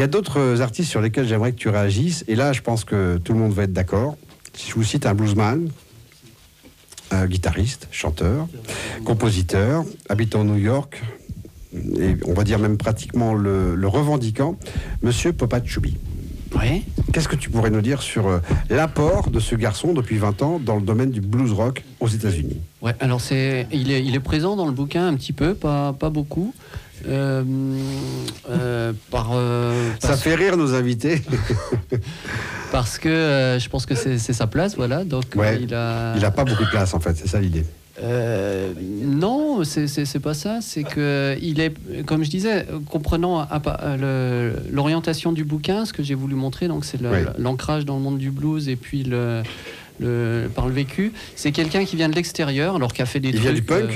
y a d'autres artistes sur lesquels j'aimerais que tu réagisses. Et là, je pense que tout le monde va être d'accord. Si je vous cite un bluesman, guitariste, chanteur, compositeur, habitant New York, et on va dire même pratiquement le revendiquant, Monsieur Popa Chubby. Oui. Qu'est-ce que tu pourrais nous dire sur l'apport de ce garçon depuis 20 ans dans le domaine du blues rock aux États-Unis? Ouais, alors il est présent dans le bouquin un petit peu, pas beaucoup. Ça fait rire nos invités. Parce que je pense que c'est sa place, voilà. Donc ouais, il a pas beaucoup de place en fait, c'est ça l'idée. Non, c'est pas ça. C'est que il est, comme je disais, comprenant l'orientation du bouquin, ce que j'ai voulu montrer, donc c'est l'ancrage dans le monde du blues et puis par le vécu. C'est quelqu'un qui vient de l'extérieur, alors qui a fait des trucs. Il vient du punk.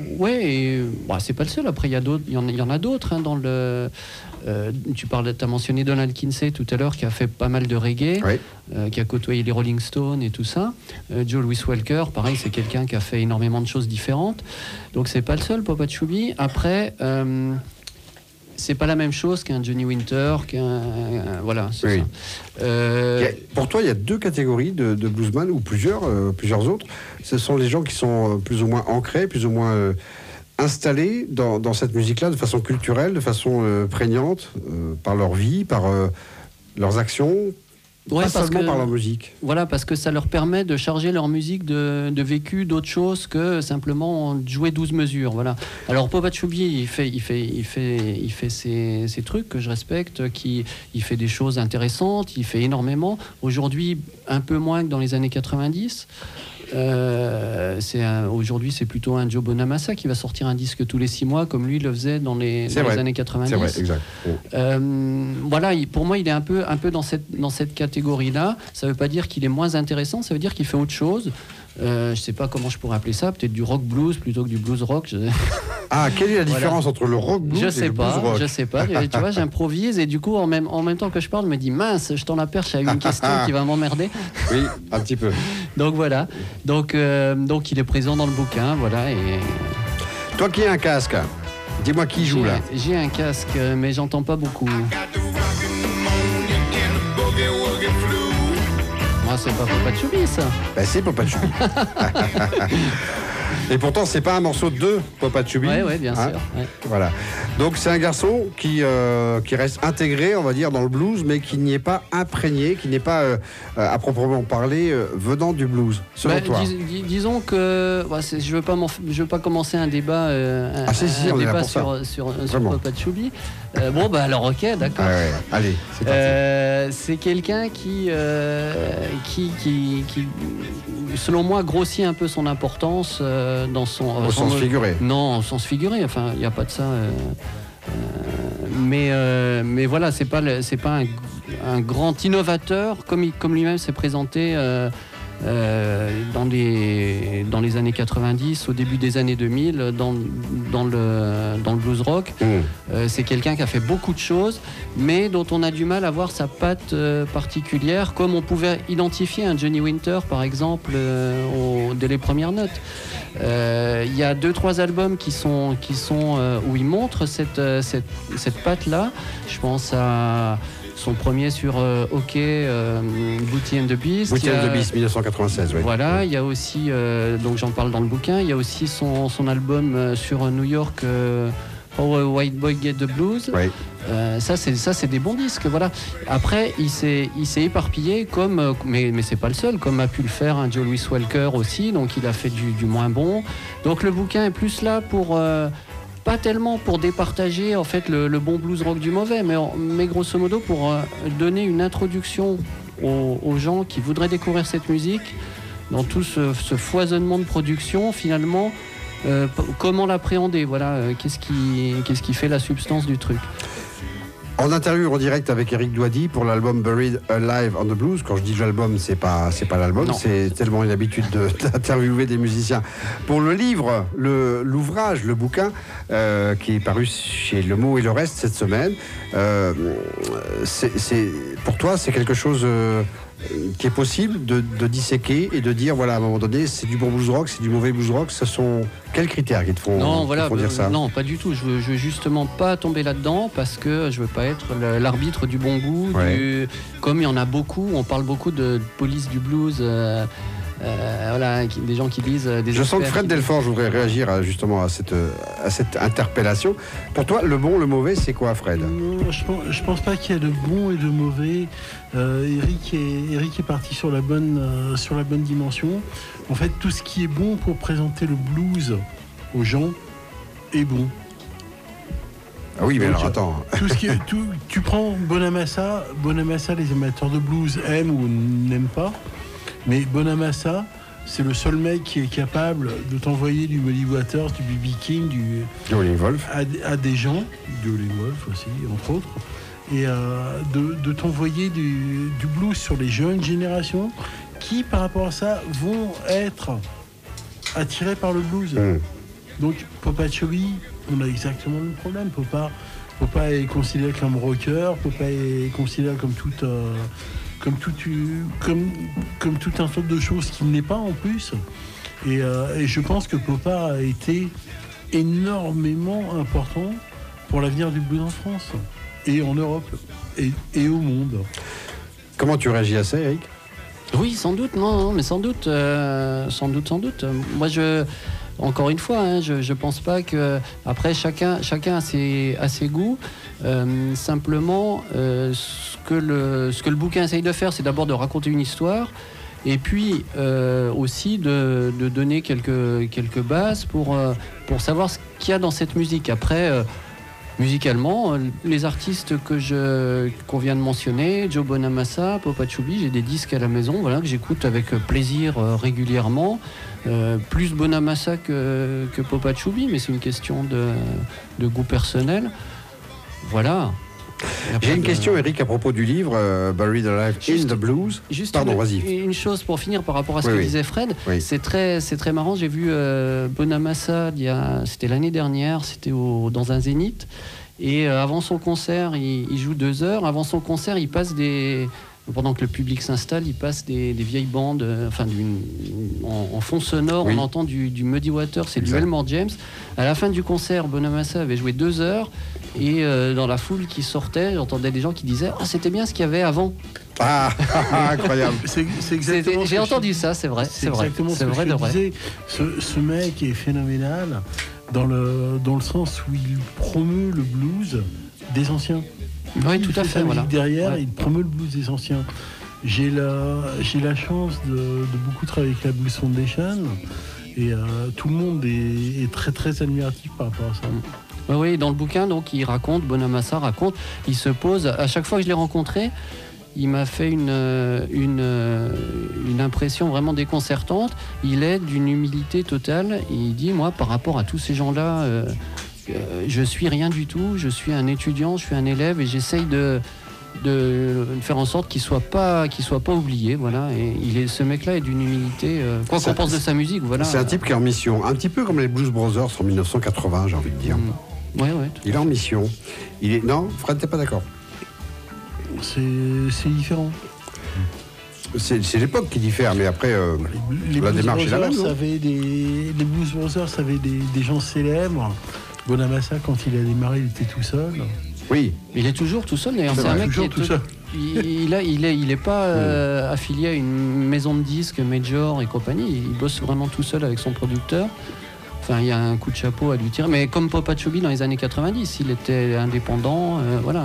C'est pas le seul. Après, il y en a d'autres dans le. T'as mentionné Donald Kinsey tout à l'heure, qui a fait pas mal de reggae, qui a côtoyé les Rolling Stones et tout ça. Joe Louis Walker, pareil, c'est quelqu'un qui a fait énormément de choses différentes. Donc c'est pas le seul, Popa Chubby. Après, c'est pas la même chose qu'un Johnny Winter, voilà. C'est ça. Pour toi, il y a deux catégories de bluesman ou plusieurs autres. Ce sont les gens qui sont plus ou moins ancrés, plus ou moins installés dans cette musique-là de façon culturelle, de façon prégnante, par leur vie, par leurs actions, pas seulement par leur musique. Voilà, parce que ça leur permet de charger leur musique de vécu, d'autres choses que simplement jouer 12 mesures. Voilà. Alors Popa Chubby, il fait ses trucs que je respecte, il fait des choses intéressantes, il fait énormément. Aujourd'hui, un peu moins que dans les années 90. Aujourd'hui, c'est plutôt un Joe Bonamassa qui va sortir un disque tous les 6 mois, comme lui le faisait dans les années 90. C'est vrai, exact. Voilà, pour moi, il est un peu dans cette catégorie-là. Ça ne veut pas dire qu'il est moins intéressant, ça veut dire qu'il fait autre chose. Je ne sais pas comment je pourrais appeler ça, peut-être du rock blues plutôt que du blues rock. Quelle est la différence entre le rock blues et le blues rock? Je sais pas. Tu vois, j'improvise et du coup, en même temps que je parle, je me dis mince, je tends la perche à une question qui va m'emmerder. Oui, un petit peu. Donc voilà. Donc il est présent dans le bouquin, voilà. Et toi qui as un casque, dis-moi qui joue là. J'ai un casque, mais j'entends pas beaucoup. C'est pas Popa Chubby, ça. C'est Popa Chubby. Et pourtant, c'est pas un morceau de Popa Chubby. Oui, bien sûr. Ouais. Voilà. Donc, c'est un garçon qui reste intégré, on va dire, dans le blues, mais qui n'y est pas imprégné, qui n'est pas, à proprement parler, venant du blues, selon toi. Disons que je veux pas commencer un débat, sur Popa Chubby. Alors, ok, d'accord. Allez, c'est parti. C'est quelqu'un qui, selon moi, grossit un peu son importance dans son... au sens figuré. Non, au sens figuré, enfin, il n'y a pas de ça. Mais voilà, c'est pas un grand innovateur, comme lui-même s'est présenté dans les années 90, au début des années 2000, dans le blues rock. C'est quelqu'un qui a fait beaucoup de choses, mais dont on a du mal à voir sa patte particulière, comme on pouvait identifier un Johnny Winter, par exemple, dès les premières notes. Il y a 2-3 albums qui sont où il montre cette patte-là. Je pense à son premier sur Booty and the Beast. Booty and the Beast, 1996, oui. Voilà, il y a aussi, donc j'en parle dans le bouquin, il y a aussi son album sur New York, How a White Boy Get the Blues. Oui. Ça c'est des bons disques, voilà. Après, il s'est éparpillé, mais c'est pas le seul, comme a pu le faire un Joe Louis Walker aussi, donc il a fait du moins bon. Donc le bouquin est plus là pour... pas tellement pour départager en fait le bon blues rock du mauvais, mais grosso modo pour donner une introduction aux gens qui voudraient découvrir cette musique dans tout ce foisonnement de production, finalement, comment l'appréhender, voilà, qu'est-ce qui fait la substance du truc. En interview en direct avec Eric Douady pour l'album Buried Alive on the Blues. Quand je dis l'album, c'est pas l'album, non. C'est tellement une habitude d'interviewer des musiciens. Pour le livre, l'ouvrage, le bouquin qui est paru chez Le Mot et le Reste cette semaine, pour toi, c'est quelque chose qui est possible de disséquer et de dire, voilà, à un moment donné, c'est du bon blues rock, c'est du mauvais blues rock. Ce sont quels critères qui te font, dire ça? Non, pas du tout. Je veux justement pas tomber là-dedans parce que je veux pas être l'arbitre du bon goût. Comme il y en a beaucoup, on parle beaucoup de police du blues. Voilà, des gens qui lisent des. Je sens que Fred Delforge voudrait réagir justement à cette interpellation. Pour toi, le bon, le mauvais, c'est quoi, Fred? Non, je pense pas qu'il y ait de bon et de mauvais. Eric est parti sur la bonne dimension. En fait, tout ce qui est bon pour présenter le blues aux gens est bon. Ah oui, mais donc, alors attends. Tu prends Bonamassa, les amateurs de blues aiment ou n'aiment pas. Mais Bonamassa, c'est le seul mec qui est capable de t'envoyer du Muddy Waters, du B.B. King, du Howlin' Wolf à des gens, du Howlin' Wolf aussi, entre autres, et de t'envoyer du blues sur les jeunes générations qui, par rapport à ça, vont être attirés par le blues. Donc, Popa Chubby, on a exactement le même problème. Popa est considéré comme rocker, Popa est considéré comme comme tout un tas de choses qu'il n'est pas en plus. Et je pense que Popa a été énormément important pour l'avenir du blues en France et en Europe et au monde. Comment tu réagis à ça, Eric? Oui, sans doute, non, mais sans doute. Moi, encore une fois, hein, je pense pas que après chacun a ses goûts. Simplement, ce que le bouquin essaye de faire, c'est d'abord de raconter une histoire, et puis aussi de donner quelques bases pour savoir ce qu'il y a dans cette musique. Après, musicalement, les artistes qu'on vient de mentionner, Joe Bonamassa, Popa Chubby, j'ai des disques à la maison, voilà, que j'écoute avec plaisir régulièrement. Plus Bonamassa que Popa Chubby, mais c'est une question de goût personnel. Voilà. J'ai une question, Eric, à propos du livre Buried Alive in the Blues. Pardon, vas-y. Une chose pour finir par rapport à ce que disait Fred. Oui. C'est très marrant. J'ai vu Bonamassa, c'était l'année dernière, c'était dans un Zénith. Et avant son concert, il joue 2 heures. Avant son concert, il passe pendant que le public s'installe, il passe des vieilles bandes, en fond sonore, on entend du Muddy Waters, c'est du Elmore James. À la fin du concert, Bonamassa avait joué 2 heures, et dans la foule qui sortait, j'entendais des gens qui disaient « Ah, c'était bien ce qu'il y avait avant !» Ah, incroyable. C'est exactement. J'ai entendu ça, c'est vrai. C'est exactement ce que je disais. Ce mec est phénoménal dans le sens où il promeut le blues des anciens. Oui, tout à fait. Voilà. Derrière, il promeut le blues des anciens. J'ai la chance de beaucoup travailler avec la Blues Foundation, et tout le monde est très très admiratif par rapport à ça. Oui, dans le bouquin, donc, Bonamassa raconte, il se pose, à chaque fois que je l'ai rencontré, il m'a fait une impression vraiment déconcertante. Il est d'une humilité totale, et il dit, moi, par rapport à tous ces gens-là, je suis rien du tout, je suis un étudiant, je suis un élève, et j'essaye de faire en sorte qu'il soit pas oublié, voilà. Et ce mec-là est d'une humilité, quoi qu'on pense de sa musique, voilà. C'est un type qui est en mission, un petit peu comme les Blues Brothers en 1980, j'ai envie de dire. Ouais, il est en mission. Non, Fred, t'es pas d'accord? C'est différent. C'est l'époque qui diffère, mais après, la démarche est la même. Les Blues Brothers avaient des gens célèbres. Bonamassa, quand il a démarré, il était tout seul. Oui. Il est toujours tout seul, d'ailleurs. C'est un mec qui est tout seul. Il est pas affilié à une maison de disques, Major et compagnie. Il bosse vraiment tout seul avec son producteur. Enfin, il y a un coup de chapeau à lui tirer. Mais comme Popa Chubby dans les années 90, il était indépendant. Voilà.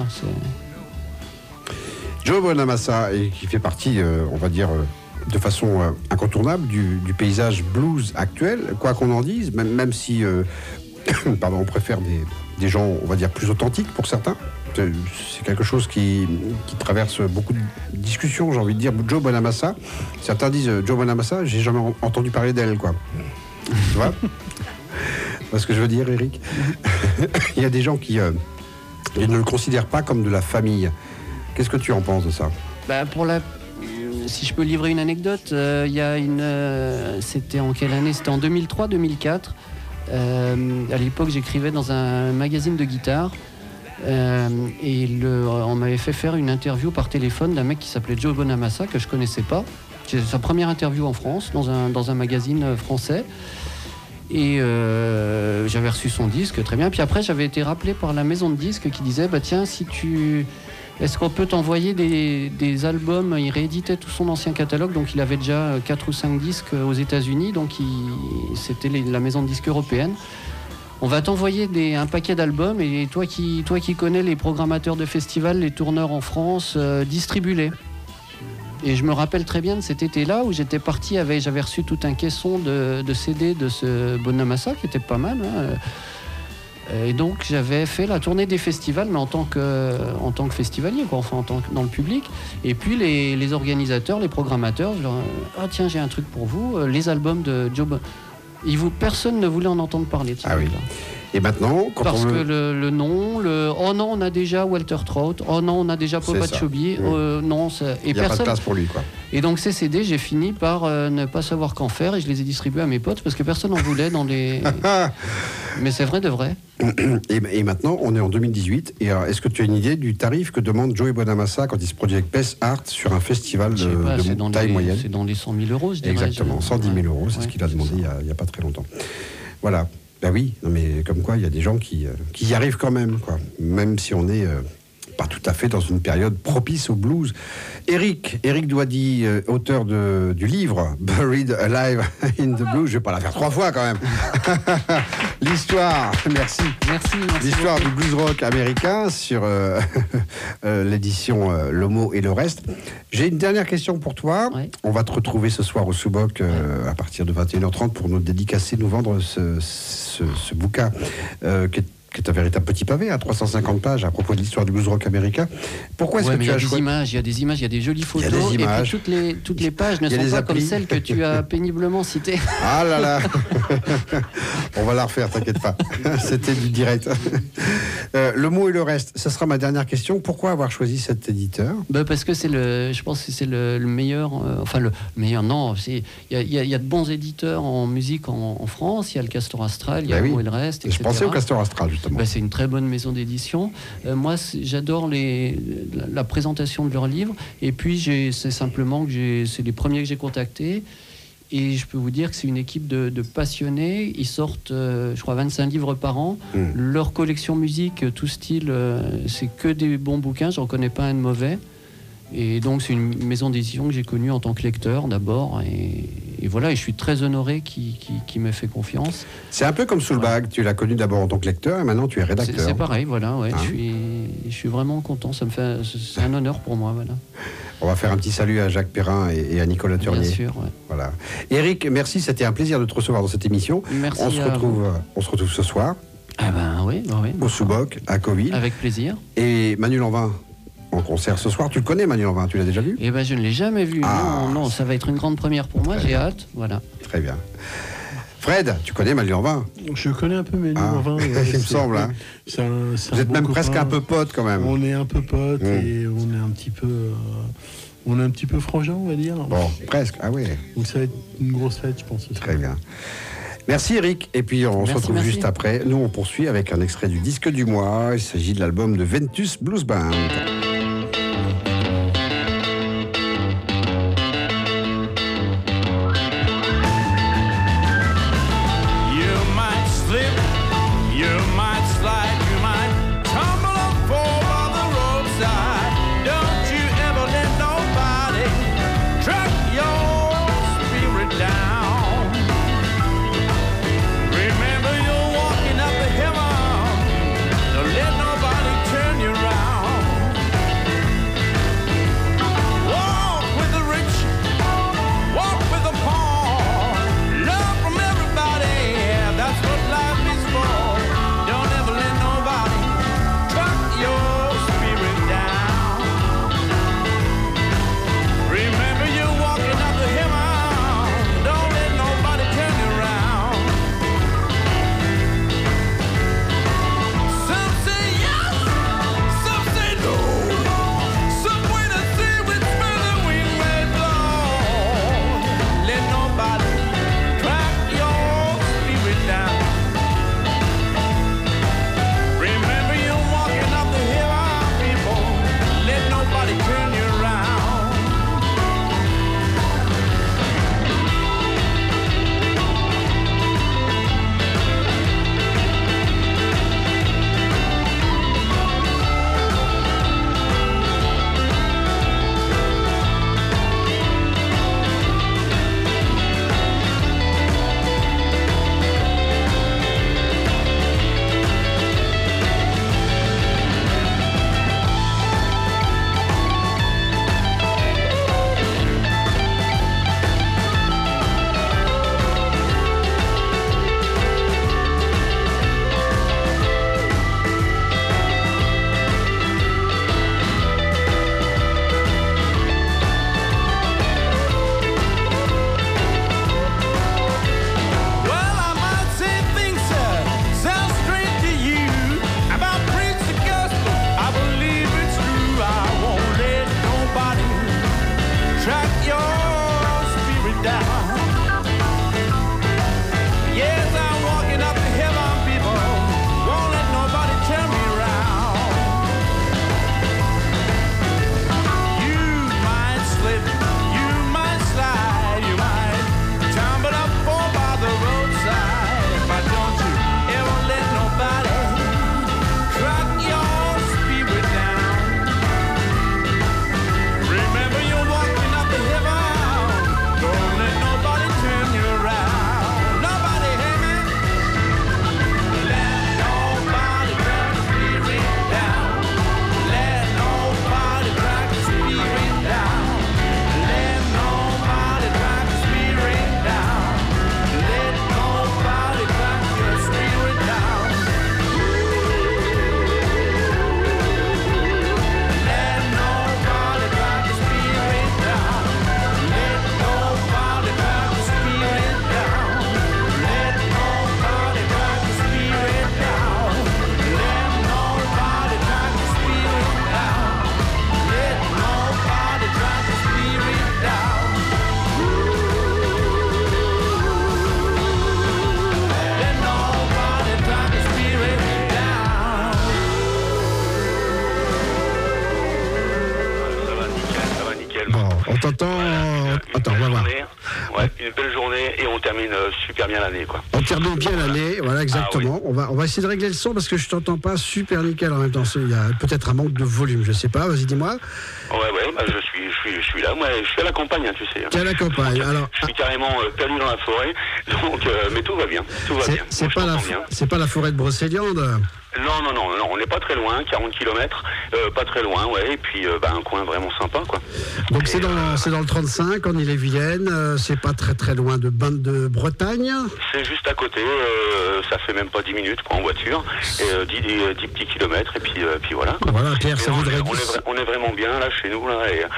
Joe Bonamassa, qui fait partie, on va dire, de façon incontournable du paysage blues actuel, quoi qu'on en dise, même si on préfère des gens, on va dire, plus authentiques pour certains. C'est quelque chose qui traverse beaucoup de discussions, j'ai envie de dire. Joe Bonamassa, certains disent Joe Bonamassa, j'ai jamais entendu parler d'elle, quoi. Tu vois? C'est ce que je veux dire, Eric. Il y a des gens qui ne le considèrent pas comme de la famille. Qu'est-ce que tu en penses de ça? Si je peux livrer une anecdote, il y a c'était en quelle année? C'était en 2003-2004. À l'époque, j'écrivais dans un magazine de guitare. On m'avait fait faire une interview par téléphone d'un mec qui s'appelait Joe Bonamassa, que je connaissais pas. C'est sa première interview en France, dans un magazine français. Et j'avais reçu son disque, très bien. Puis après, j'avais été rappelé par la maison de disques qui disait tiens, est-ce qu'on peut t'envoyer des albums? Il rééditait tout son ancien catalogue, donc il avait déjà 4 ou 5 disques aux États-Unis, donc c'était la maison de disques européenne. On va t'envoyer un paquet d'albums, et toi qui connais les programmateurs de festivals, les tourneurs en France, distribue-les. Et je me rappelle très bien de cet été-là où j'étais parti, j'avais reçu tout un caisson de CD de ce Bonamassa qui était pas mal. Et donc j'avais fait la tournée des festivals, mais en tant que festivalier, quoi, enfin dans le public. Et puis les organisateurs, les programmateurs, je leur tiens, j'ai un truc pour vous, les albums de Joe personne ne voulait en entendre parler de ça. Ah oui. Et maintenant, parce que le nom, oh non, on a déjà Walter Trout, oh non, on a déjà Popachobi, non, il n'y a pas de place pour lui, quoi. Et donc ces CD, j'ai fini par ne pas savoir qu'en faire, et je les ai distribués à mes potes parce que personne n'en voulait dans les. Mais c'est vrai de vrai. Et maintenant, on est en 2018. Et alors, est-ce que tu as une idée du tarif que demande Joey Bonamassa quand il se produit avec Best Art sur un festival de taille moyenne? C'est dans les 100 000 euros, je dirais. Exactement, 110 000 euros, c'est ce qu'il a demandé il n'y a pas très longtemps. Voilà. Ben oui, non mais comme quoi, il y a des gens qui y arrivent quand même, quoi. Même si on n'est pas tout à fait dans une période propice au blues. Eric Douady, auteur du livre Buried Alive in the Blues. Je vais pas la faire 3 fois quand même. L'histoire, merci. L'histoire du blues rock américain sur l'édition L'Homo et le reste. J'ai une dernière question pour toi. Ouais. On va te retrouver ce soir au Sous-Boc à partir de 21h30 pour nous dédicacer, nous vendre ce bouquin qui est un véritable petit pavé à 350 pages à propos de l'histoire du blues rock américain. Pourquoi est-ce que tu as choisi? Il y a des images, il y a des jolies photos, et puis toutes les pages ne sont pas comme celles que tu as péniblement citées. Ah là là. On va la refaire, t'inquiète pas. C'était du direct. Le mot et le reste, ça sera ma dernière question. Pourquoi avoir choisi cet éditeur? Parce que je pense que c'est le meilleur, le meilleur, non, il y a de bons éditeurs en musique en France, il y a le Castor Astral, il y a le mot et le reste, etc. Je pensais au Castor Astral, justement. C'est une très bonne maison d'édition. Moi, j'adore la présentation de leurs livres. Et puis, c'est simplement que c'est les premiers que j'ai contactés. Et je peux vous dire que c'est une équipe de passionnés. Ils sortent, je crois, 25 livres par an. Leur collection musique, tout style, c'est que des bons bouquins. Je n'en reconnais pas un de mauvais. Et donc, c'est une maison d'édition que j'ai connue en tant que lecteur, d'abord. Et voilà, et je suis très honoré qui me fait confiance. C'est un peu comme Soulbag, tu l'as connu d'abord en tant que lecteur et maintenant tu es rédacteur. C'est pareil, voilà, ouais. Je suis vraiment content, c'est un honneur pour moi, voilà. On va faire un petit salut à Jacques Perrin et à Nicolas Turnier. Bien sûr, ouais. Voilà. Eric, merci, c'était un plaisir de te recevoir dans cette émission. Merci. On se retrouve ce soir. Ah ben oui. Au Sous-Boc, à Coville. Avec plaisir. Et Manu Lanvin en concert ce soir. Tu le connais, Manu Lanvin, tu l'as déjà vu? Je ne l'ai jamais vu. Non, ça va être une grande première pour moi, j'ai hâte. Voilà. Très bien. Fred, tu connais Manu Lanvin? Je connais un peu Manu Lanvin. Il me semble. Hein. Vous êtes même presque un peu potes quand même. On est un peu potes et on est un petit peu... on est un petit peu frangin, on va dire. Bon, presque, ah oui. Donc ça va être une grosse fête, je pense. Très bien. Merci Eric, et puis on se retrouve juste après. Nous on poursuit avec un extrait du disque du mois. Il s'agit de l'album de Ventus Blues Band. Turn you around. nobody turn you around. On t'entend. Attends, on va voir. Ouais, une belle journée et on termine super bien l'année, quoi. On termine bien l'année, voilà, exactement. Ah, oui. On va essayer de régler le son parce que je t'entends pas super nickel en même temps. Il y a peut-être un manque de volume, je sais pas. Vas-y, dis-moi. Ouais, bah, je suis là. Moi, je suis à la campagne, hein, tu sais. Tu es à la campagne. Alors, je suis carrément perdu dans la forêt, donc, mais tout va bien. Tout va bien. C'est pas la forêt de Brocéliande. Non, on n'est pas très loin, 40 km, pas très loin, ouais, et puis un coin vraiment sympa, quoi. Donc c'est dans le 35, en Ille-et-Vilaine, c'est pas très très loin de Bain de Bretagne. C'est juste à côté, ça fait même pas 10 minutes, quoi, en voiture, et 10 petits kilomètres, et puis voilà, quoi. Voilà, Pierre, ça voudrait dire... On est vraiment bien, là, chez nous, là,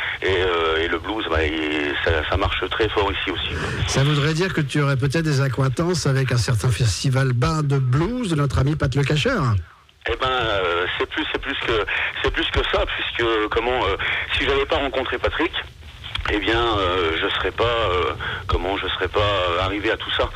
et le blues, ça marche très fort ici aussi, quoi. Ça voudrait dire que tu aurais peut-être des accointances avec un certain festival Bain de blues de notre ami Pat Le Cacheur. Eh ben, c'est plus que ça, puisque si j'avais pas rencontré Patrick, eh bien, je serais pas arrivé à tout ça.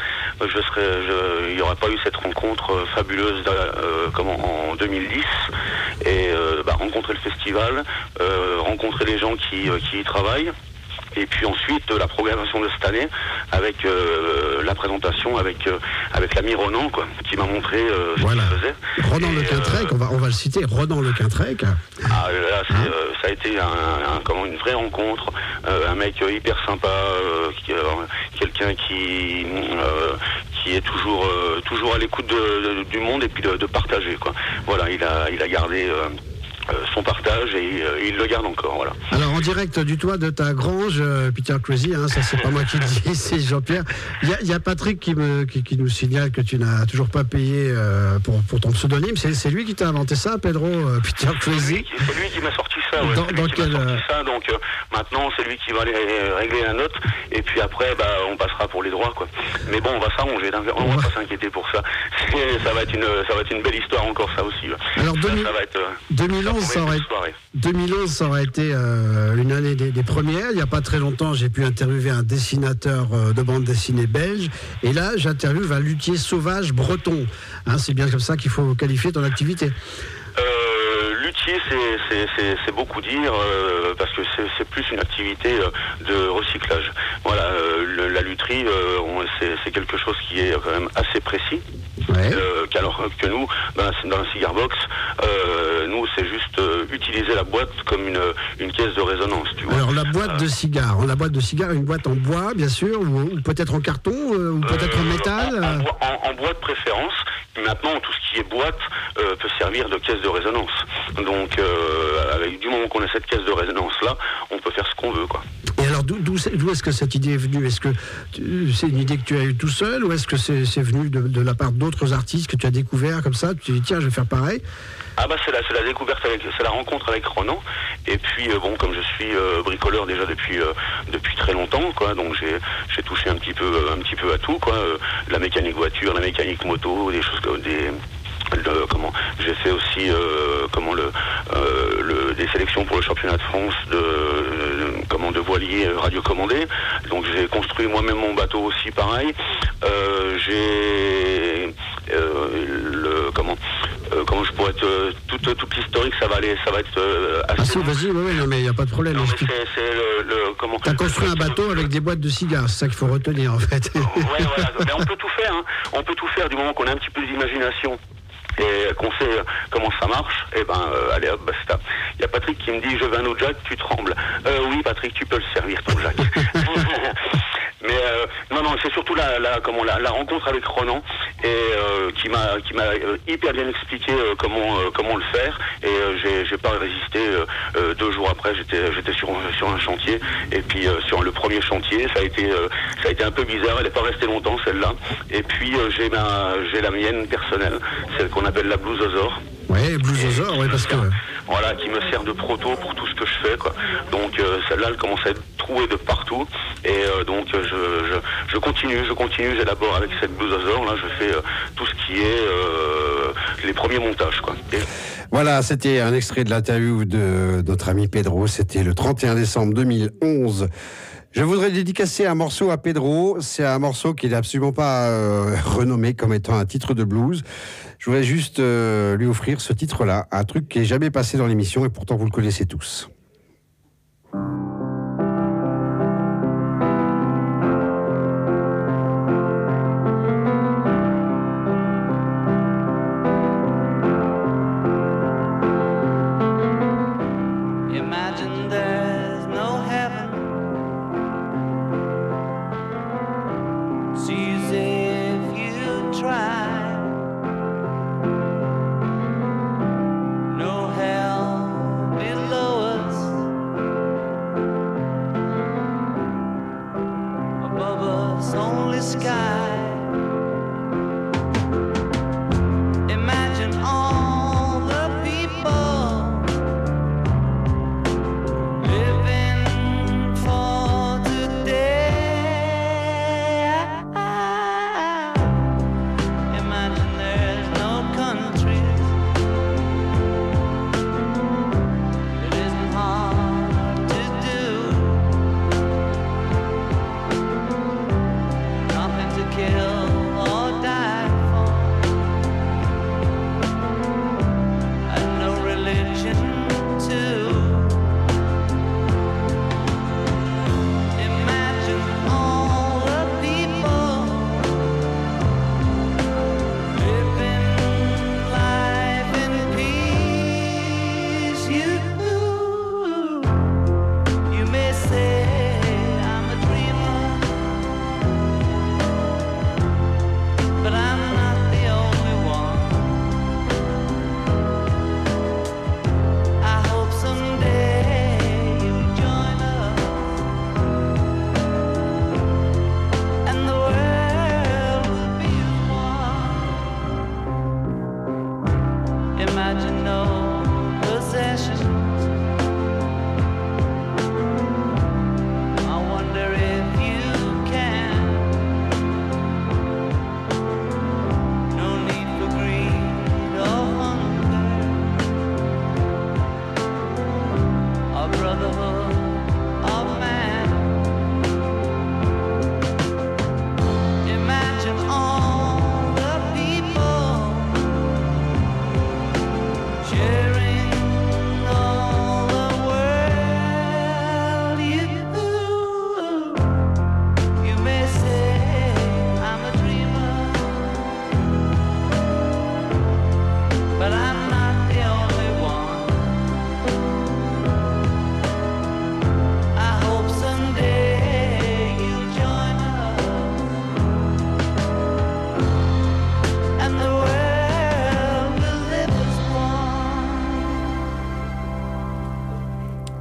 Il y aurait pas eu cette rencontre fabuleuse, en 2010, et rencontrer le festival, rencontrer les gens qui y travaillent. Et puis ensuite la programmation de cette année avec la présentation avec l'ami Ronan, quoi, qui m'a montré ce qu'il faisait. Ronan Le Quintrec, on va le citer, Ronan Le Quintrec. Ah là, ça a été une vraie rencontre, un mec hyper sympa, quelqu'un qui est toujours à l'écoute du monde et puis de partager, quoi. Voilà, il a gardé son partage et il le garde encore, voilà. Alors en direct du toit de ta grange, Peter Crazy, ça c'est pas moi qui le dis, c'est Jean-Pierre. Il y a Patrick qui nous signale que tu n'as toujours pas payé pour ton pseudonyme. C'est lui qui t'a inventé ça, Pedro, Peter Crazy. C'est lui qui m'a sorti ça, ouais. Donc maintenant c'est lui qui va aller régler la note et puis après on passera pour les droits, quoi. Mais bon, on va s'arranger, on va pas s'inquiéter pour ça. Ça va être une belle histoire encore, ça aussi. Alors 2011, ça aurait été une année des premières. Il n'y a pas très longtemps, j'ai pu interviewer un dessinateur de bande dessinée belge. Et là, j'interviewe un luthier sauvage breton. C'est bien comme ça qu'il faut qualifier ton activité. aussi, c'est beaucoup dire, parce que c'est plus une activité de recyclage. Voilà, la lutherie, c'est quelque chose qui est quand même assez précis. Ouais. Alors que nous, dans la cigar box, nous c'est juste utiliser la boîte comme une caisse de résonance. Tu vois. Alors la boîte de cigare, une boîte en bois bien sûr, ou peut-être en carton, ou peut-être en métal. En bois de préférence. Maintenant, tout ce qui est boîte peut servir de caisse de résonance. Donc, du moment qu'on a cette caisse de résonance là, on peut faire ce qu'on veut, quoi. Et alors, d'où est-ce que cette idée est venue? Est-ce que c'est une idée que tu as eue tout seul, ou est-ce que c'est venu de la part d'autres artistes que tu as découvert comme ça? Tu te dis tiens, je vais faire pareil. Ah bah c'est la découverte c'est la rencontre avec Ronan. Et puis bon, comme je suis bricoleur déjà depuis très longtemps, quoi, donc j'ai touché un petit peu à tout, quoi, la mécanique voiture, la mécanique moto, des choses comme j'ai fait aussi des sélections pour le championnat de France de voilier radiocommandé. Donc j'ai construit moi-même mon bateau aussi, pareil. Comment je pourrais être toute l'historique, ça va être assez. Ah si, vas-y, non mais il n'y a pas de problème. T'as construit un bateau avec des boîtes de cigares, c'est ça qu'il faut retenir en fait. Ouais, voilà. Mais on peut tout faire, hein. On peut tout faire du moment qu'on a un petit peu d'imagination et qu'on sait comment ça marche. Et allez hop, basta. Il y a Patrick qui me dit je veux un autre Jack, tu trembles. Oui Patrick, tu peux le servir ton Jack. Mais non, c'est surtout la rencontre avec Ronan et qui m'a hyper bien expliqué comment le faire, et j'ai pas résisté. 2 jours après, j'étais sur un chantier, et puis sur le premier chantier, ça a été un peu bizarre. Elle n'est pas restée longtemps, celle-là. Et puis j'ai la mienne personnelle, celle qu'on appelle la blousosaure. Ouais, blousosaure, ouais, parce que voilà, qui me sert de proto pour tout ce que je fais, quoi. Donc celle-là, elle commence à être trouée de partout, et donc je continue, j'élabore avec cette blousosaure. Là, je fais tout ce qui est les premiers montages, quoi. Voilà, c'était un extrait de l'interview de notre ami Pedro. C'était le 31 décembre 2011. Je voudrais dédicacer un morceau à Pedro. C'est un morceau qui n'est absolument pas renommé comme étant un titre de blues. Je voudrais juste lui offrir ce titre-là, un truc qui n'est jamais passé dans l'émission, et pourtant vous le connaissez tous.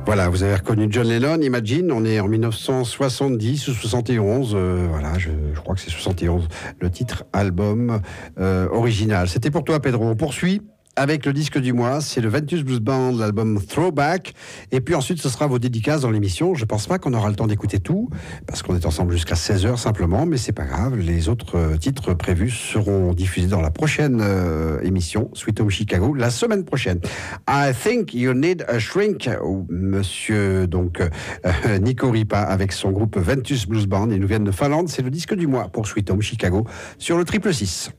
Voilà, vous avez reconnu John Lennon, Imagine, on est en 1970 ou 71, voilà, je crois que c'est 71, le titre album original. C'était pour toi, Pedro. On poursuit avec le disque du mois, c'est le Ventus Blues Band, l'album Throwback, et puis ensuite ce sera vos dédicaces dans l'émission. Je pense pas qu'on aura le temps d'écouter tout, parce qu'on est ensemble jusqu'à 16h simplement, mais c'est pas grave, les autres titres prévus seront diffusés dans la prochaine émission, Sweet Home Chicago, la semaine prochaine. I Think You Need a Shrink, monsieur donc Nico Ripa avec son groupe Ventus Blues Band, ils nous viennent de Finlande, c'est le disque du mois pour Sweet Home Chicago sur le 666.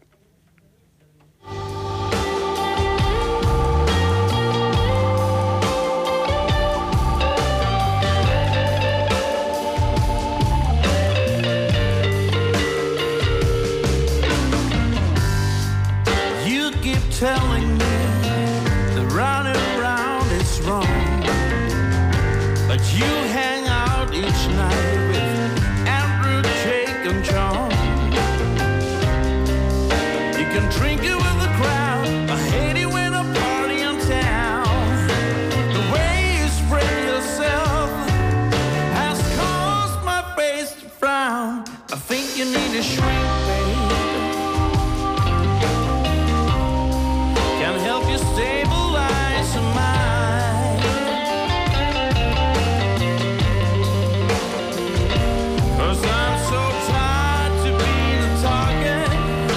Telling me that running around is wrong, but you hang out each night with Andrew, Jake, and John. You can drink it with the crowd, I hate it when a party in town. The way you spread yourself has caused my face to frown. I think you need a shrink, babe. Stabilize your mind, 'cause I'm so tired to be the target.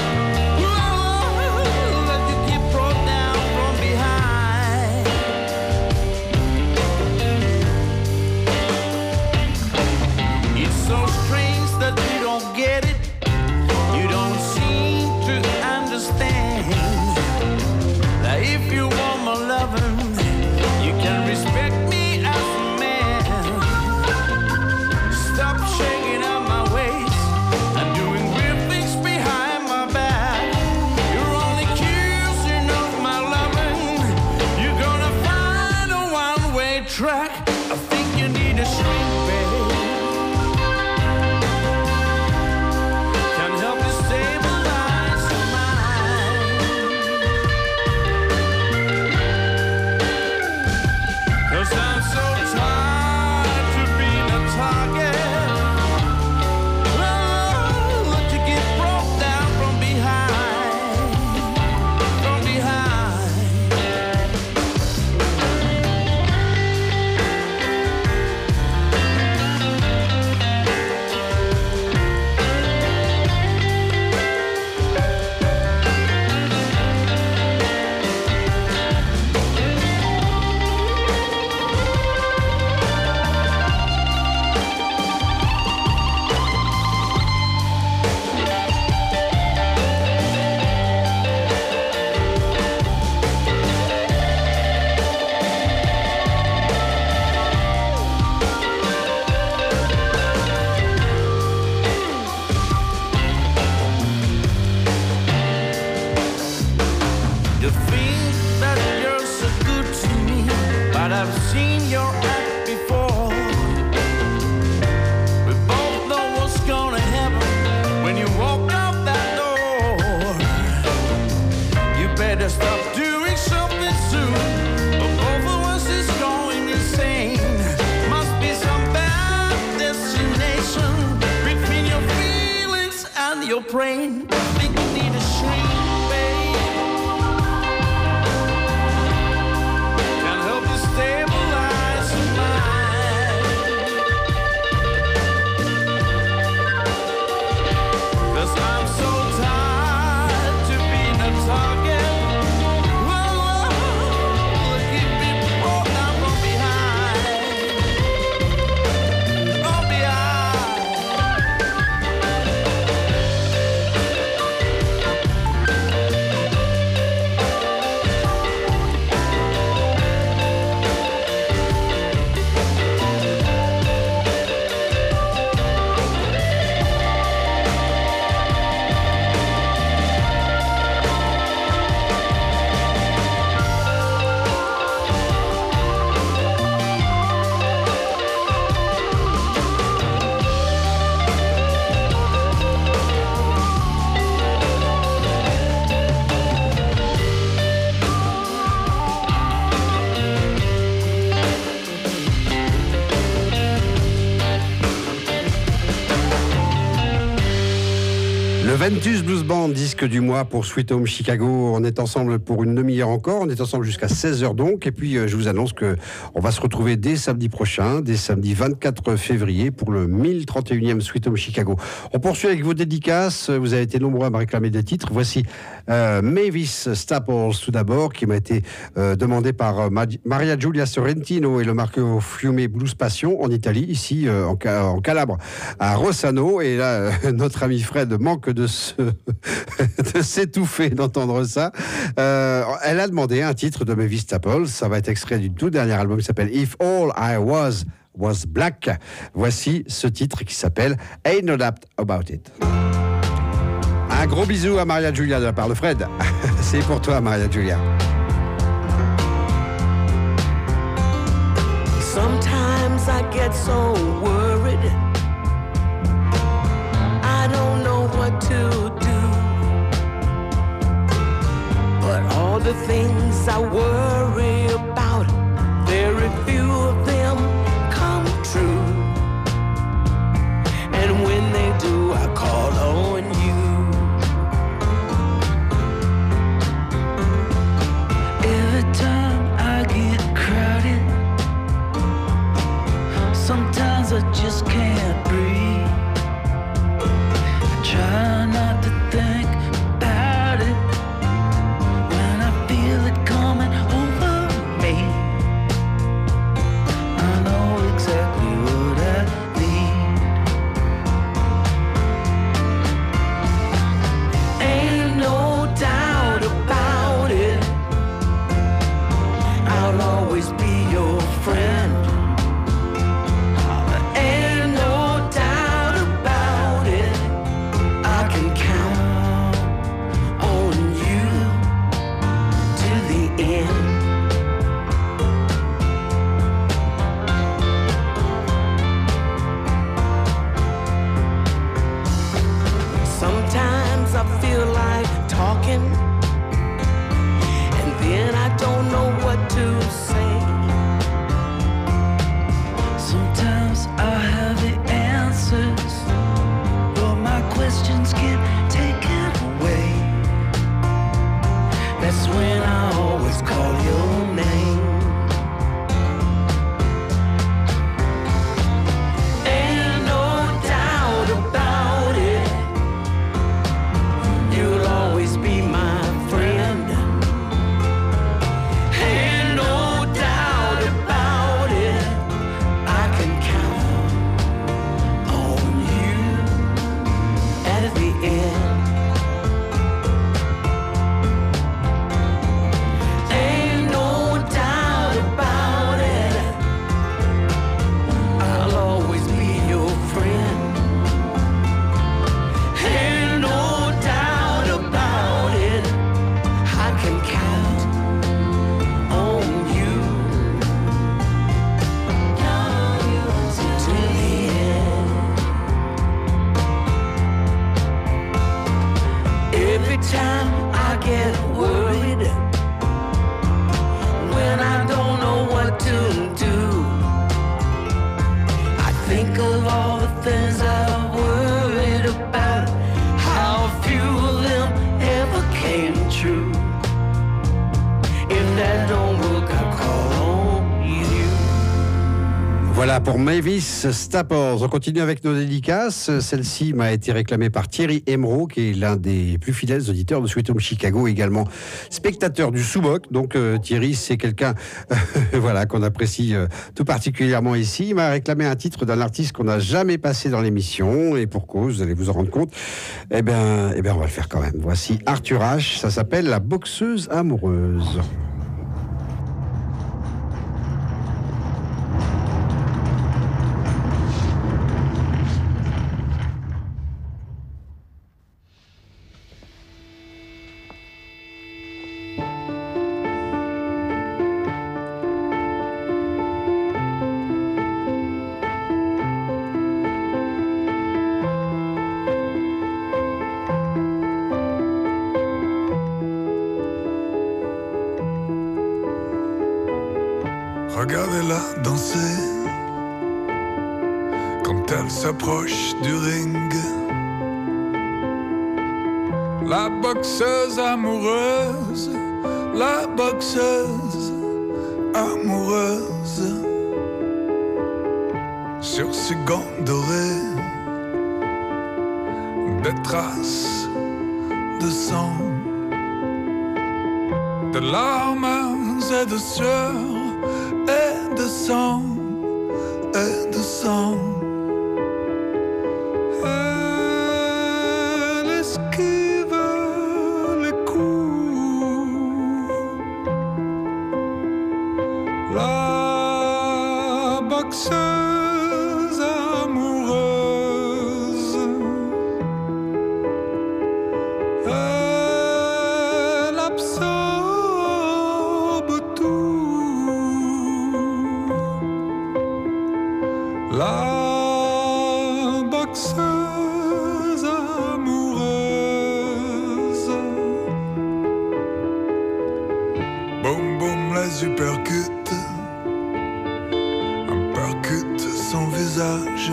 Whoa, that you get brought down from behind. It's so strange that you don't get it. You don't seem to understand. If you want my loving, you can respect me as a man. Stop shaking out my waist and doing weird things behind my back. You're only accusing of my loving. You're gonna find a one-way track. I think you need a shrink, babe. Can help you stabilize your mind. 'Cause I'm so tired to be the target. Oh, let you get brought down from behind. From behind. You think that you're so good to me, but I've seen your act before. We both know what's gonna happen when you walk out that door. You better stop doing something soon, or both of us is going insane. Must be some bad destination between your feelings and your brain. I think you need a shrink, babe. Stabilize your mind, 'cause I'm so tired to be the target. Whoa, keep me brought down from behind. From behind. Le Ventus Blues Band, disque du mois pour Sweet Home Chicago. On est ensemble pour une demi-heure encore. On est ensemble jusqu'à 16h donc. Et puis, je vous annonce qu'on va se retrouver dès samedi prochain, dès samedi 24 février, pour le 1031e Sweet Home Chicago. On poursuit avec vos dédicaces. Vous avez été nombreux à me réclamer des titres. Voici Mavis Staples, tout d'abord, qui m'a été demandé par Maria Giulia Sorrentino et le Marco Fiume Blues Passion en Italie, ici en Calabre, à Rossano. Et là, notre ami Fred manque de s'étouffer d'entendre ça. Elle a demandé un titre de Mavis Staples. Ça va être extrait du tout dernier album qui s'appelle If All I Was Black. Voici ce titre qui s'appelle Ain't No Doubt About It. Un gros bisou à Maria Giulia de la part de Fred. C'est pour toi, Maria Giulia. Sometimes I get so worried, I don't know what to do, but all the things I worry about, very few of them come true, and when they do, I call on you. Every time I get crowded, sometimes I just can't breathe. I try not to think about it when I feel it coming over me. I know exactly what I need. Ain't no doubt about it, I'll always be your friend. Sometimes I feel like talking, and then I don't know what to say. Sometimes I have the answers, but my questions get taken away. That's when I always call your name. Ain't no doubt about it, you'll always be my friend. Ain't no doubt about it, I can count on you at the end. Ain't no doubt about it, I'll always be your friend. Ain't no doubt about it, I can count on you to the end. Every time I get worried, when I don't know what to do, I think of all the things I've worried about, how few of them ever came true. If that don't work, I call on you. Voilà pour Mavis Staples. On continue avec nos dédicaces. Celle-ci m'a été réclamée par Thierry Emeraude, qui est l'un des plus fidèles auditeurs de Sweet Home Chicago, également spectateur du Sous-Boc. Donc Thierry, c'est quelqu'un voilà, qu'on apprécie tout particulièrement ici. Il m'a réclamé un titre d'un artiste qu'on n'a jamais passé dans l'émission, et pour cause, vous allez vous en rendre compte. Eh bien, on va le faire quand même. Voici Arthur H. Ça s'appelle La boxeuse amoureuse. Regardez-la danser quand elle s'approche du ring. La boxeuse amoureuse, la boxeuse amoureuse. Sur ses gants dorés, des traces de sang, de larmes et de sueur et de sang et de sang. Elle esquive les coups. La boxeuse amoureuse, elle absorbe tout. La boxeuse amoureuse. Boum boum les uppercuts, uppercut son visage.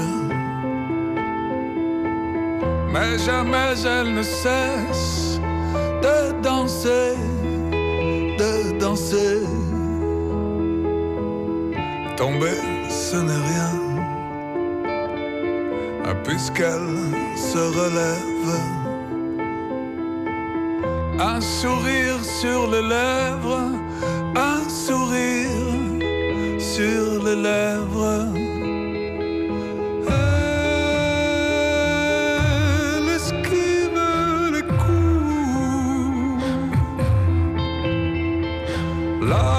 Mais jamais elle ne cesse de danser, de danser. Tomber, ce n'est rien, puisqu'elle se relève. Un sourire sur les lèvres, un sourire sur les lèvres. Elle esquive les coups. La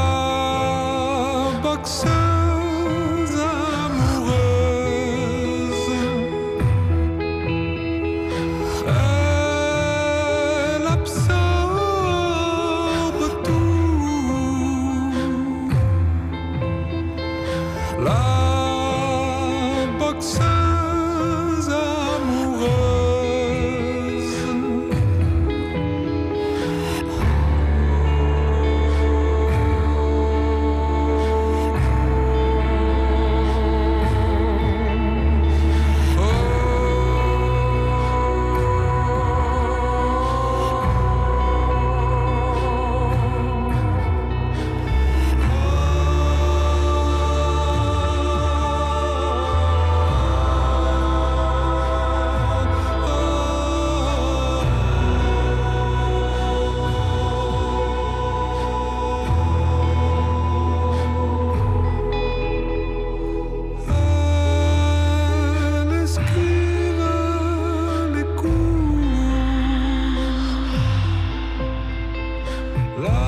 boxeuse amoureuse, elle absorbe tout. La boxeuse amoureuse. Elle esquive les coups. La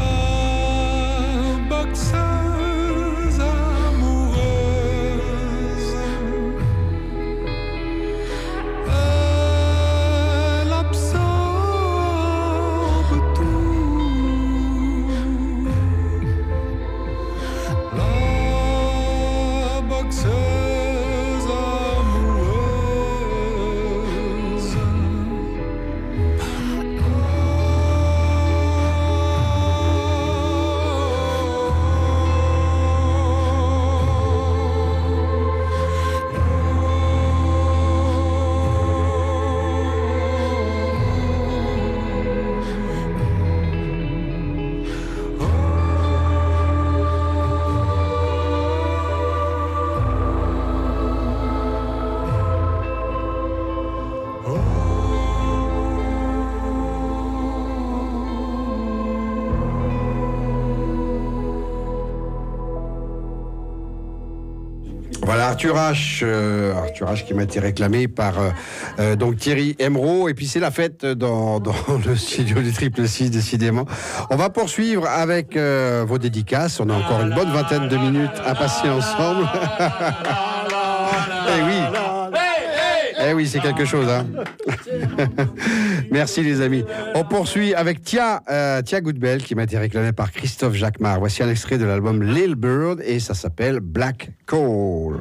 boxeuse amoureuse, elle absorbe tout. La boxeuse amoureuse. Voilà Arthur H qui m'a été réclamé par donc Thierry Emeraude, et puis c'est la fête dans le studio du Triple 6 décidément. On va poursuivre avec vos dédicaces, on a encore une bonne vingtaine de minutes à passer ensemble. Eh oui. Eh oui, c'est quelque chose, hein. Merci les amis. On poursuit avec Tia Goodbell qui m'a été réclamé par Christophe Jacquemart. Voici un extrait de l'album Lil Bird et ça s'appelle Black Coal.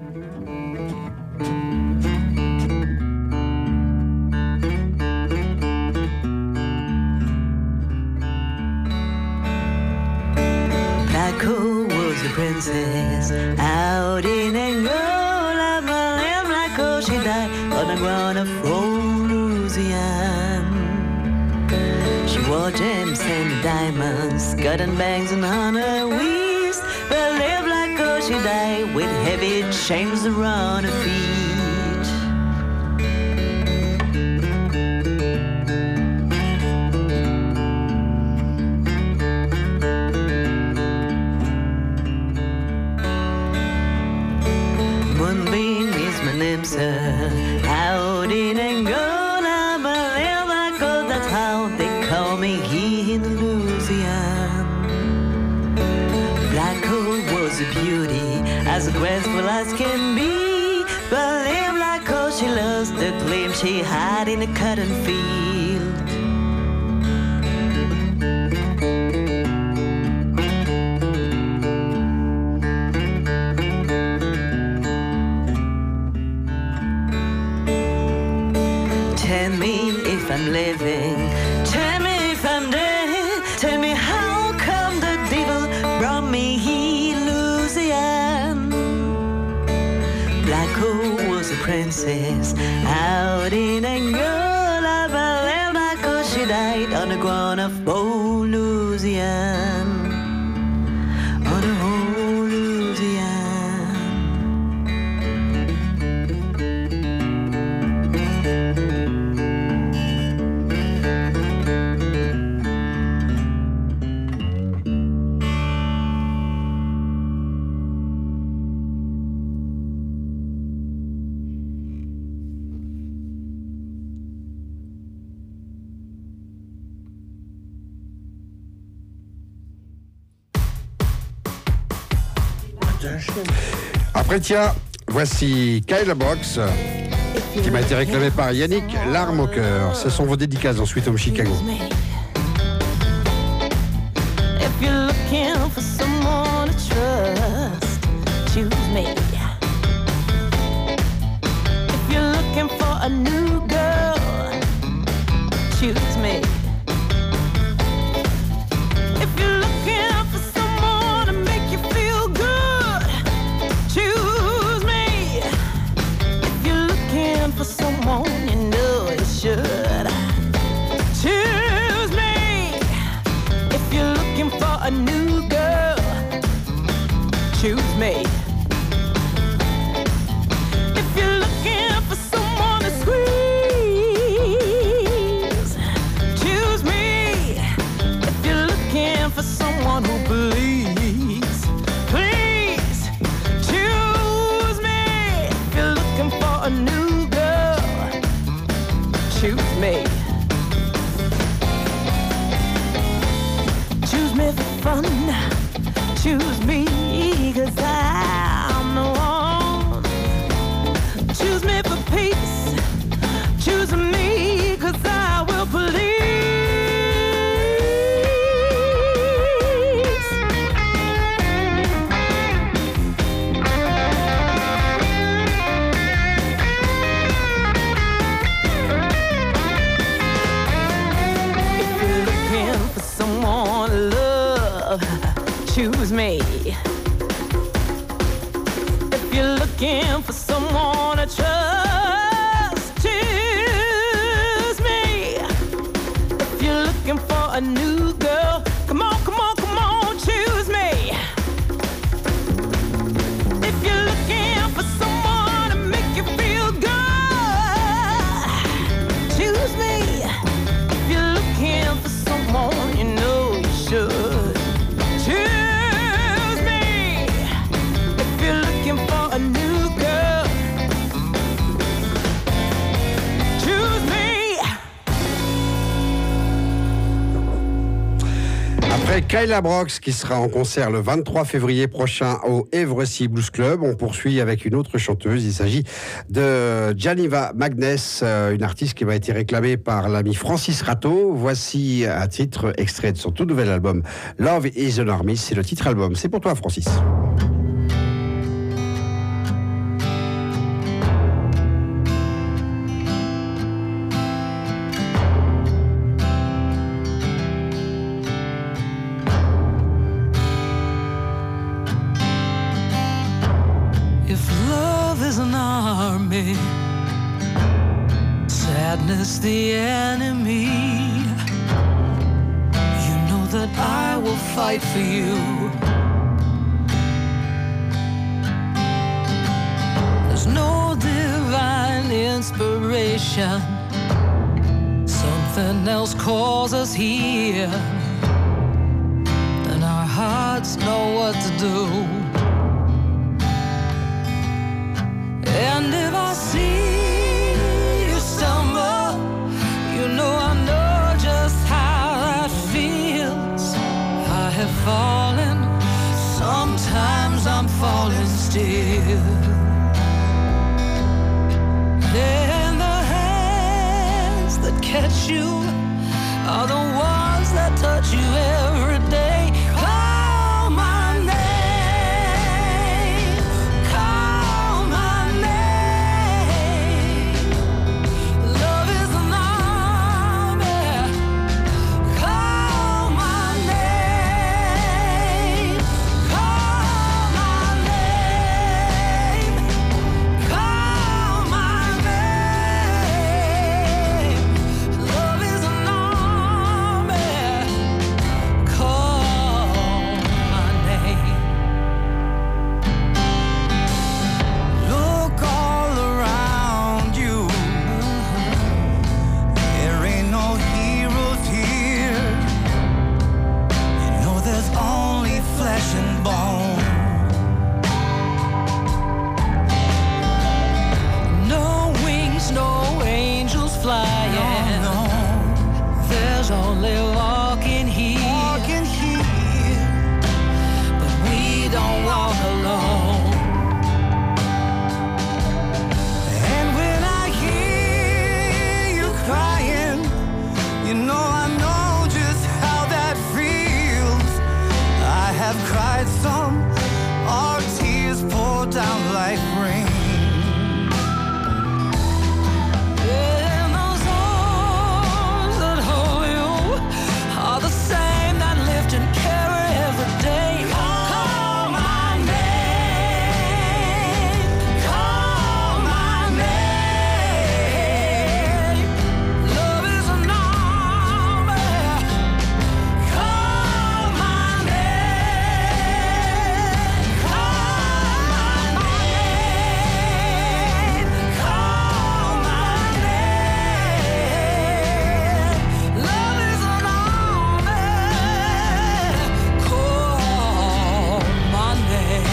Black Coal was a princess out in Angola, but in Black Coal she died on the ground of Louisiana. for gems and diamonds, cotton bangs and honor weaves, but live like oh she died with heavy chains around her feet. Moonbeam is my name, sir, out in Angola, but live like oh that's how they call me here in Louisiana. Black Hole was a beauty, as graceful as can be, but live like oh she lost the gleam she had in the cotton field. Tell me if I'm living, tell me if I'm dead, tell me how come the devil brought me here, Louisiana. Black Hole was a princess out in Angola, but lived like oh she died on the ground of old Louisiana, on the old Louisiana. Après, tiens, voici Kyla Box, qui m'a été réclamé par Yannick, Larme au cœur. Ce sont vos dédicaces dans Sweet Home Chicago. If you're looking for someone to trust, choose me. If you're looking for a new girl, choose me. If you're looking for someone to make you feel good, choose me. If you're looking for someone you know you should, choose me. If you're looking for a new girl, choose me. If you're looking for someone to squeeze, choose me. If you're looking for someone who believes, please choose me. If you're looking for a new girl, choose me. Choose me for fun, choose me 'cause I'm the one. Choose me for peace, choose me 'cause I will please. If you're looking for someone to love, choose me. If you're looking for someone to trust, choose me. If you're looking for a new girl, come on, come on, come on, choose me. If you're looking for someone to make you feel good, choose me. If you're looking for someone you know you should, choose me. If you're looking for a new girl, choose me. Après Kyla Brox, qui sera en concert le 23 février prochain au Évrecy Blues Club, on poursuit avec une autre chanteuse. Il s'agit de Janiva Magness, une artiste qui m'a été réclamée par l'ami Francis Ratto. Voici un titre extrait de son tout nouvel album Love is an Army. C'est le titre album. C'est pour toi, Francis. If love is an army, sadness the enemy, that I will fight for you. There's no divine inspiration. Something else calls us here, and our hearts know what to do. And if I see you stumble, you know I know just how that feels. I have fallen, sometimes I'm falling still. And the hands that catch you are the ones that touch you every day. Call my name, call my name. Love is an army. Call my name, call my name, call my name. Love is an army. Call my name. Look all around you. There ain't no heroes here. You know there's only flesh and bone. No wings, no angels flying. No, there's only walking here. But we don't walk alone. And when I hear you crying, you know I know just how that feels. I have cried some, our tears pour down like rain. And those arms that hold you are the same that lift and carry every day. Call my name, call my name. Love is an army. Call my name, call my name, call my name. Love is an army. Call my name.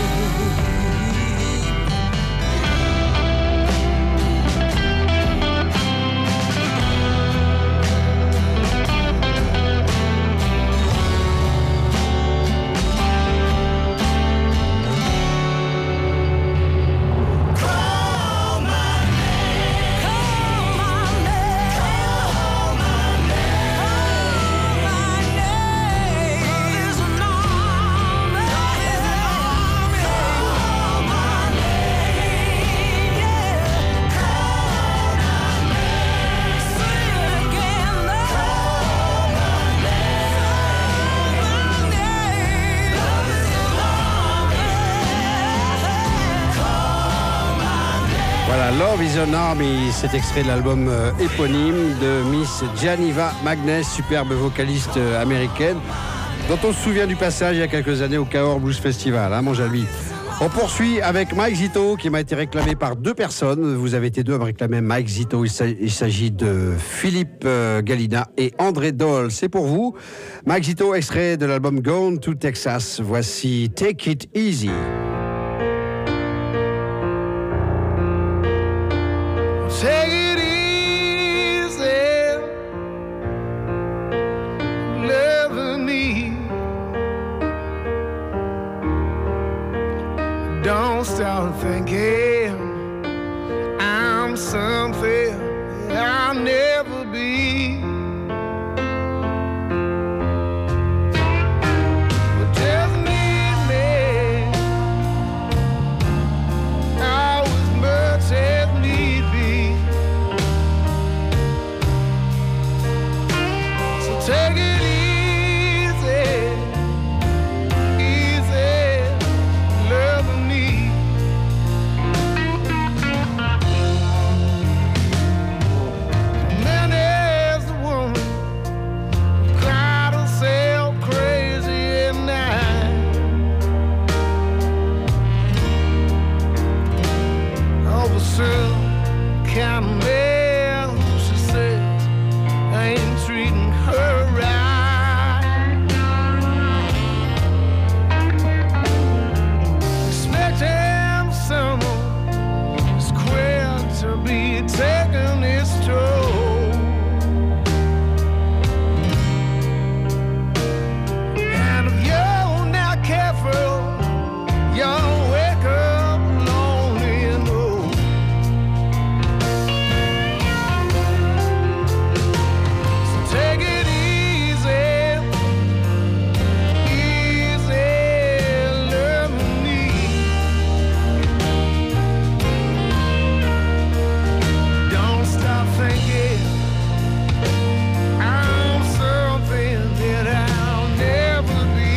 Call my name, call my name, call my name. Love is an army. Call my name, yeah. Call my name. Say it again, love. Call my name. Love is an army. Call my name. Voilà, Love is an Army, cet extrait de l'album éponyme de Miss Janiva Magness, superbe vocaliste américaine, dont on se souvient du passage il y a quelques années au Cahors Blues Festival, hein, mon Jalbi. On poursuit avec Mike Zito, qui m'a été réclamé par deux personnes. Vous avez été deux à me réclamer Mike Zito. Il s'agit de Philippe Galina et André Doll. C'est pour vous. Mike Zito, extrait de l'album Gone to Texas. Voici Take It Easy. Take it easy, loving me. Don't start thinking I'm something I'll never be. But just need me, now as much as need be. So take it easy, easy, loving me. some kind of man who she says I ain't treating her right. Expecting someone is quick to be taking its toll. And if you're not careful, you'll wake up lonely and old. So take it easy, easy, loving me. Don't stop thinking I'm something that I'll never be.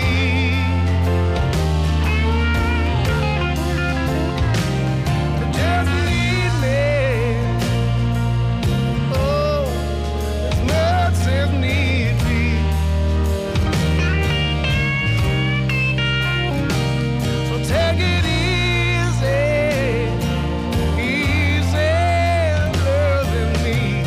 Just leave me, oh, as much as need be. So take it easy, easy, loving me.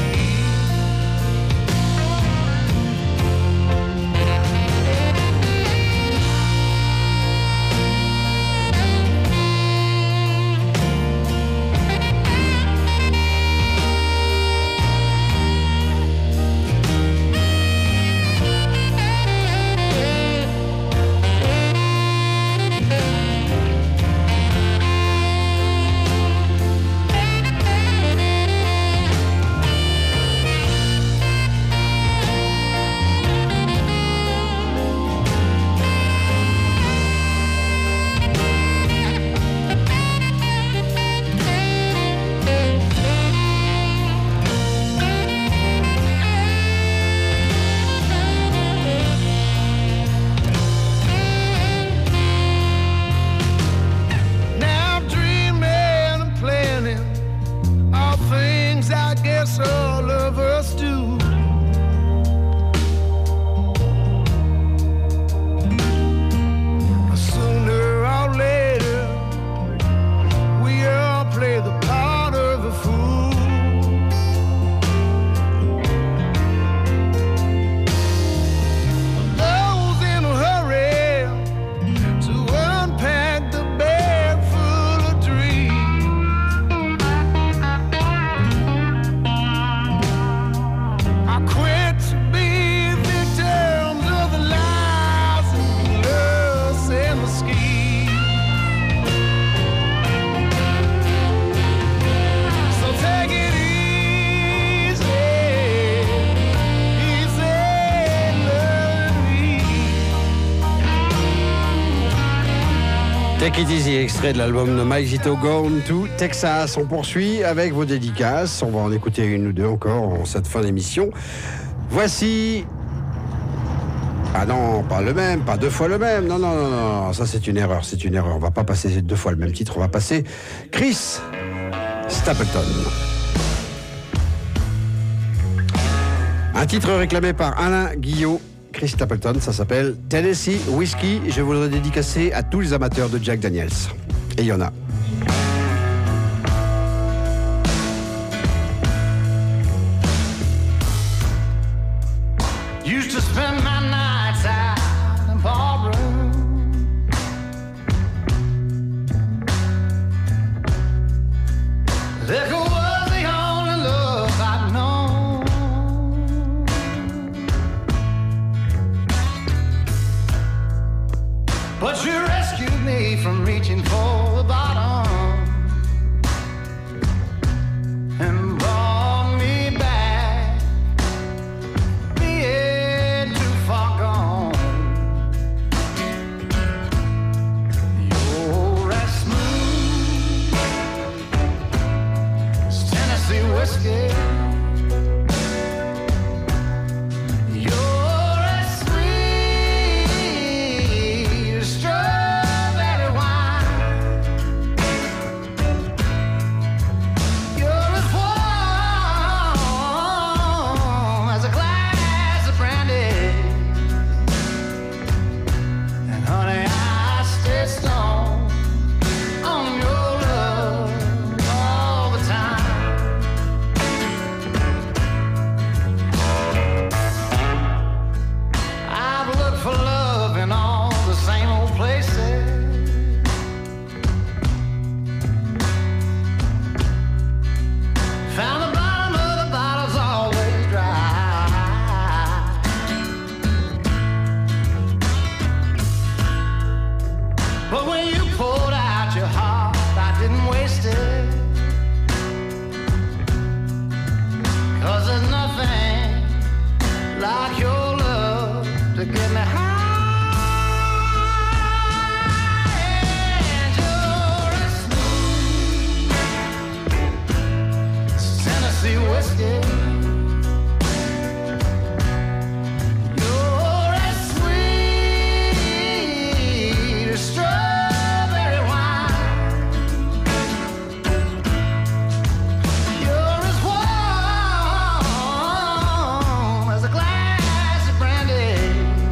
Now I'm dreaming and planning all things I guess all of us do. Sooner or later, we all play the part of a fool. Those in a hurry to unpack the bag full of dreams. I quit to be victims of the lies and lust and the schemes. So take it easy, easy, love me. Take It Easy, extrait de l'album de Mike Zito, Gone to Texas. On poursuit avec vos dédicaces. On va en écouter une ou deux encore en cette fin d'émission. Voici... Ah non, pas le même, pas deux fois le même. Non, non, non, non, ça c'est une erreur, c'est une erreur. On va pas passer deux fois le même titre, on va passer Chris Stapleton. Un titre réclamé par Alain Guillot. Chris Stapleton, ça s'appelle Tennessee Whiskey. Je voudrais dédicacer à tous les amateurs de Jack Daniels. Et il y en a. Used to spend my nights out in ballroom. Liquor was the only love I'd known. But you rescued me from reaching for the bottom and brought me back, being too far gone. You're as smooth as Tennessee whiskey. You're as sweet as strawberry wine. You're as warm as a glass of brandy. And honey, I stay stoned on your love all the time. whiskey. You're as sweet as strawberry wine. You're as warm as a glass of brandy.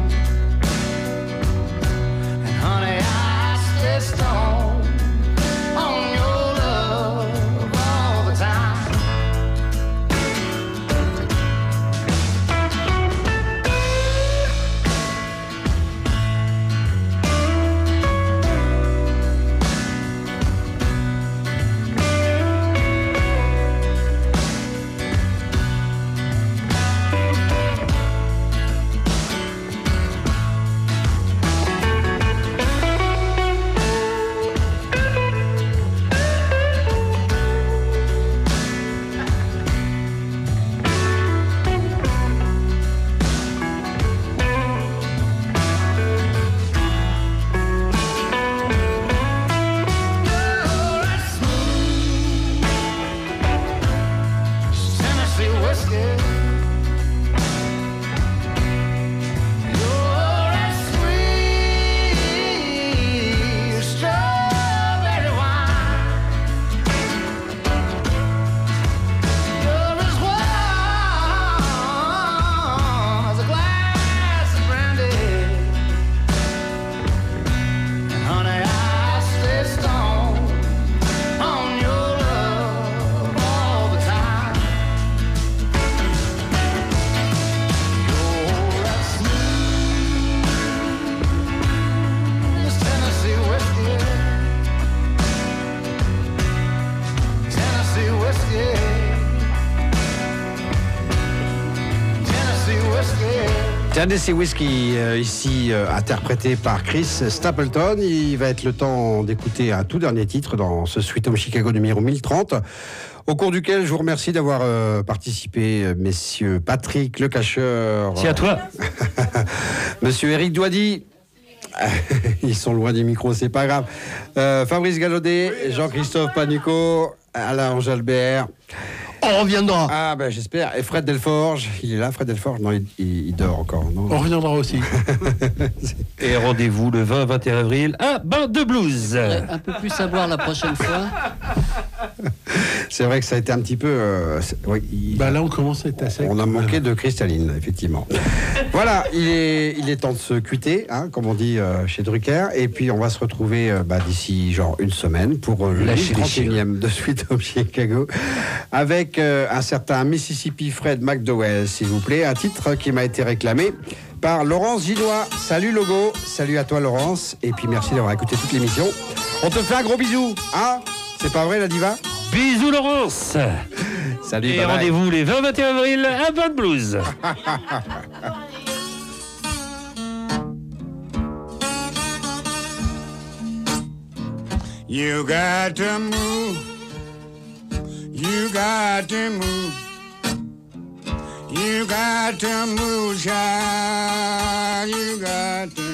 And honey, I stay stoned on your love all the time. You're as smooth as Tennessee whiskey. You're as sweet as strawberry wine. You're as warm as a glass of brandy. And honey, I stay stoned on your love all the time. You're as smooth as Tennessee whiskey. Tennessee whiskey. Tennessee whiskey. Tennessee Whiskey, ici interprété par Chris Stapleton. Il va être le temps d'écouter un tout dernier titre dans ce Sweet Home Chicago numéro 1030, au cours duquel je vous remercie d'avoir participé, messieurs Patrick Le Cacheur. C'est à toi. Monsieur Éric Douady. Ils sont loin du micro, c'est pas grave. Fabrice Galaudet, Jean-Christophe Panucco, Alain Angelbert. On reviendra. Ah ben j'espère. Et Fred Delforge, il est là, Fred Delforge? Non, il dort encore. Non. On reviendra aussi. Et rendez-vous le 20-21 avril à Bain de Blues. Un peu plus savoir la prochaine fois. C'est vrai que ça a été un petit peu... oui, Bah là, on commence à être à sec. on a manqué de cristalline, effectivement. Voilà, il est temps de se cuiter, hein, comme on dit chez Drucker. Et puis, on va se retrouver d'ici genre une semaine pour le Lâcher les 31e de Sweet Home Chicago avec un certain Mississippi Fred McDowell, s'il vous plaît. Un titre qui m'a été réclamé par Laurence Gillois. Salut Logo, salut à toi Laurence. Et puis, merci d'avoir écouté toute l'émission. On te fait un gros bisou, hein? C'est pas vrai la diva? Bisous Laurence. Salut, Et bye bye. rendez-vous les 20-21 avril à Bain de Blues. You got to move. You got to move. You got to move, child. You got to